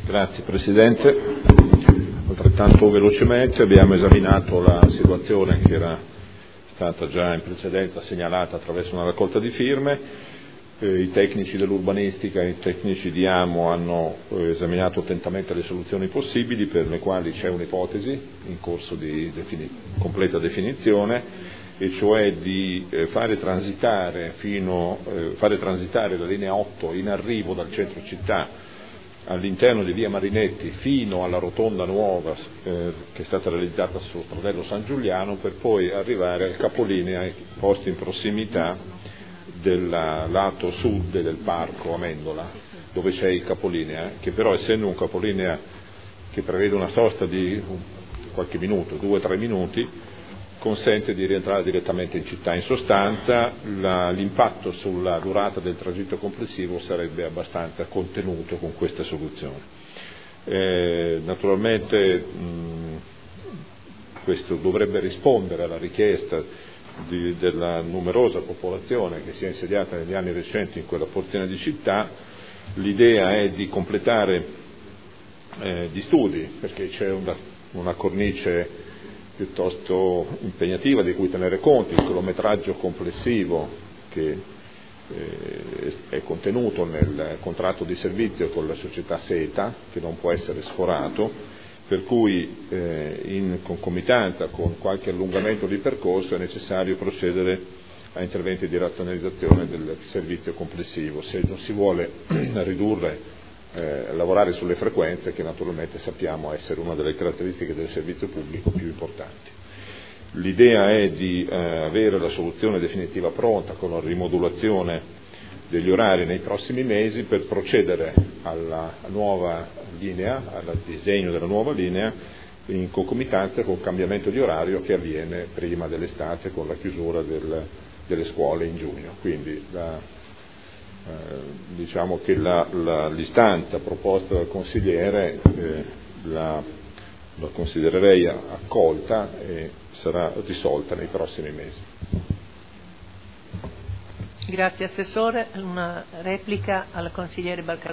Grazie Presidente. Altrettanto velocemente abbiamo esaminato la situazione che era stata già in precedenza segnalata attraverso una raccolta di firme. I tecnici dell'urbanistica e i tecnici di AMO hanno esaminato attentamente le soluzioni possibili, per le quali c'è un'ipotesi in corso di completa definizione, e cioè di fare transitare la linea 8 in arrivo dal centro città all'interno di via Marinetti fino alla rotonda nuova che è stata realizzata sullo stradello San Giuliano, per poi arrivare al capolinea posto in prossimità del lato sud del parco Amendola, dove c'è il capolinea, che però, essendo un capolinea che prevede una sosta di qualche minuto, 2-3 minuti, consente di rientrare direttamente in città. In sostanza l'impatto sulla durata del tragitto complessivo sarebbe abbastanza contenuto con questa soluzione. Naturalmente questo dovrebbe rispondere alla richiesta della numerosa popolazione che si è insediata negli anni recenti in quella porzione di città. L'idea è di completare gli studi, perché c'è una cornice piuttosto impegnativa di cui tenere conto. Il chilometraggio complessivo che è contenuto nel contratto di servizio con la società SETA, che non può essere sforato, per cui in concomitanza con qualche allungamento di percorso è necessario procedere a interventi di razionalizzazione del servizio complessivo, se non si vuole ridurre lavorare sulle frequenze, che naturalmente sappiamo essere una delle caratteristiche del servizio pubblico più importanti. L'idea è di avere la soluzione definitiva pronta con la rimodulazione degli orari nei prossimi mesi, per procedere alla nuova linea, al disegno della nuova linea, in concomitanza con il cambiamento di orario che avviene prima dell'estate con la chiusura delle scuole in giugno. Quindi diciamo che l'istanza proposta dal consigliere la considererei accolta e sarà risolta nei prossimi mesi. Grazie Assessore. Una replica al consigliere Balcardini.